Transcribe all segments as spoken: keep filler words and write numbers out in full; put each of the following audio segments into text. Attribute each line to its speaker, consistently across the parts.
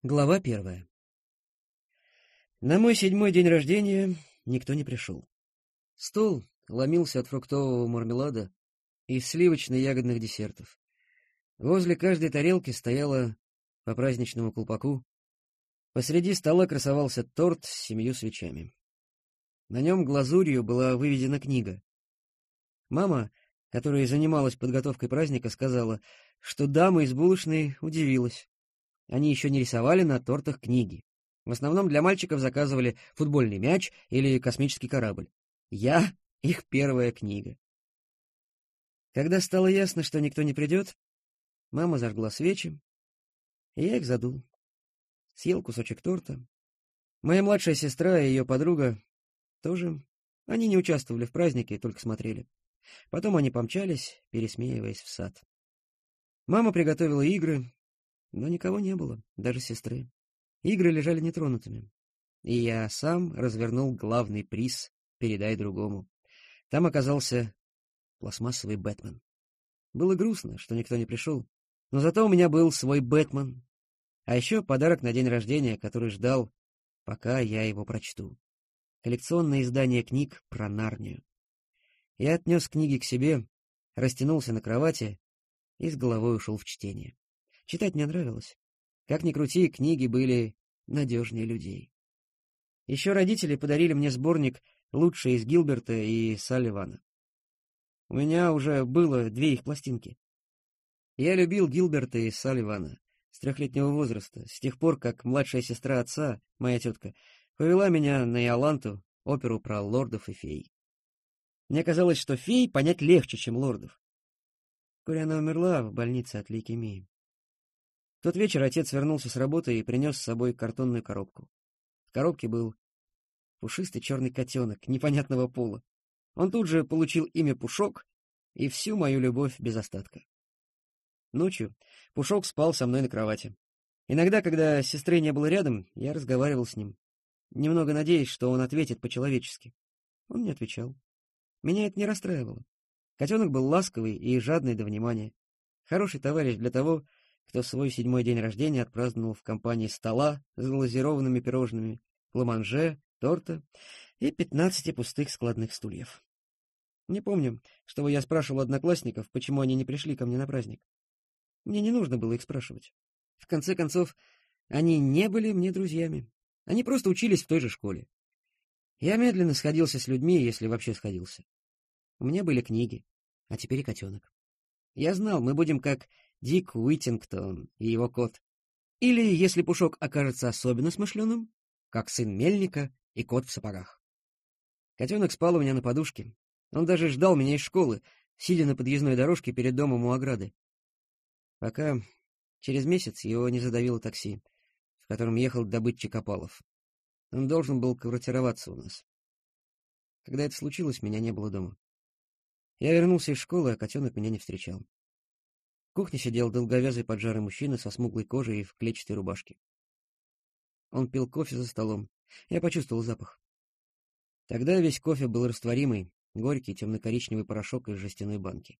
Speaker 1: Глава первая. На мой седьмой день рождения никто не пришел. Стол ломился от фруктового мармелада и сливочно-ягодных десертов. Возле каждой тарелки стояла по праздничному колпаку. Посреди стола красовался торт с семью свечами. На нем глазурью была выведена книга. Мама, которая занималась подготовкой праздника, сказала, что дама из булочной удивилась. Они еще не рисовали на тортах книги. В основном для мальчиков заказывали футбольный мяч или космический корабль. Я — их первая книга. Когда стало ясно, что никто не придет, мама зажгла свечи, и я их задул. Съел кусочек торта. Моя младшая сестра и ее подруга тоже. Они не участвовали в празднике, только смотрели. Потом они помчались, пересмеиваясь в сад. Мама приготовила игры, но никого не было, даже сестры. Игры лежали нетронутыми. И я сам развернул главный приз «Передай другому». Там оказался пластмассовый Бэтмен. Было грустно, что никто не пришел, но зато у меня был свой Бэтмен. А еще подарок на день рождения, который ждал, пока я его прочту. Коллекционное издание книг про Нарнию. Я отнес книги к себе, растянулся на кровати и с головой ушел в чтение. Читать мне нравилось. Как ни крути, книги были надежнее людей. Еще родители подарили мне сборник «Лучшее из Гилберта и Салливана». У меня уже было две их пластинки. Я любил Гилберта и Салливана с трехлетнего возраста, с тех пор, как младшая сестра отца, моя тетка, повела меня на Иоланту, оперу про лордов и фей. Мне казалось, что фей понять легче, чем лордов. Вскоре она умерла в больнице от лейкемии. В тот вечер отец вернулся с работы и принес с собой картонную коробку. В коробке был пушистый черный котенок непонятного пола. Он тут же получил имя Пушок и всю мою любовь без остатка. Ночью Пушок спал со мной на кровати. Иногда, когда сестры не было рядом, я разговаривал с ним, немного надеясь, что он ответит по-человечески. Он не отвечал. Меня это не расстраивало. Котенок был ласковый и жадный до внимания. Хороший товарищ для того, кто свой седьмой день рождения отпраздновал в компании стола с глазированными пирожными, пламанже, торта и пятнадцати пустых складных стульев. Не помню, чтобы я спрашивал одноклассников, почему они не пришли ко мне на праздник. Мне не нужно было их спрашивать. В конце концов, они не были мне друзьями. Они просто учились в той же школе. Я медленно сходился с людьми, если вообще сходился. У меня были книги, а теперь и котенок. Я знал, мы будем как Дик Уиттингтон и его кот. Или, если Пушок окажется особенно смышленым, как сын мельника и кот в сапогах. Котенок спал у меня на подушке. Он даже ждал меня из школы, сидя на подъездной дорожке перед домом у ограды. Пока через месяц его не задавило такси, в котором ехал добытчик опалов. Он должен был квартироваться у нас. Когда это случилось, меня не было дома. Я вернулся из школы, а котенок меня не встречал. В кухне сидел долговязый поджарый мужчина со смуглой кожей и в клетчатой рубашке. Он пил кофе за столом. Я почувствовал запах. Тогда весь кофе был растворимый, горький темно-коричневый порошок из жестяной банки.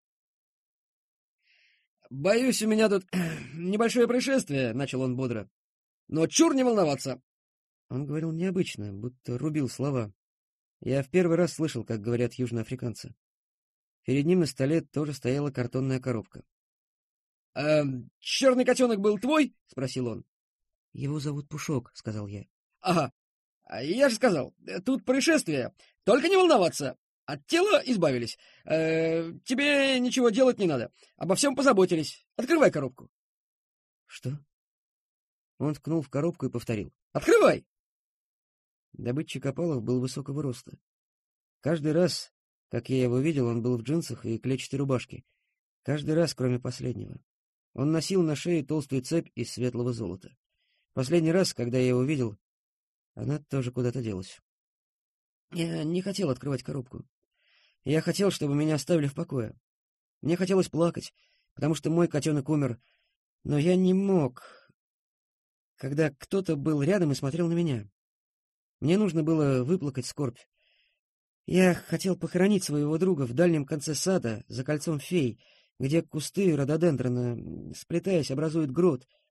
Speaker 1: «Боюсь, у меня тут небольшое происшествие», — начал он бодро. «Но чур не волноваться!» Он говорил необычно, будто рубил слова. Я в первый раз слышал, как говорят южноафриканцы. Перед ним на столе тоже стояла картонная коробка. — э, Черный котенок был твой? — спросил он. — Его зовут Пушок, — сказал я. — Ага, я же сказал, тут происшествие. Только не волноваться. От тела избавились. Э, тебе ничего делать не надо. Обо всем позаботились. Открывай коробку. — Что? Он ткнул в коробку и повторил. — Открывай! Добытчик опалов был высокого роста. Каждый раз, как я его видел, он был в джинсах и клетчатой рубашке. Каждый раз, кроме последнего. Он носил на шее толстую цепь из светлого золота. Последний раз, когда я его видел, она тоже куда-то делась. Я не хотел открывать коробку. Я хотел, чтобы меня оставили в покое. Мне хотелось плакать, потому что мой котенок умер, но я не мог, когда кто-то был рядом и смотрел на меня. Мне нужно было выплакать скорбь. Я хотел похоронить своего друга в дальнем конце сада, за кольцом фей, где кусты рододендрона, сплетаясь, образуют грот,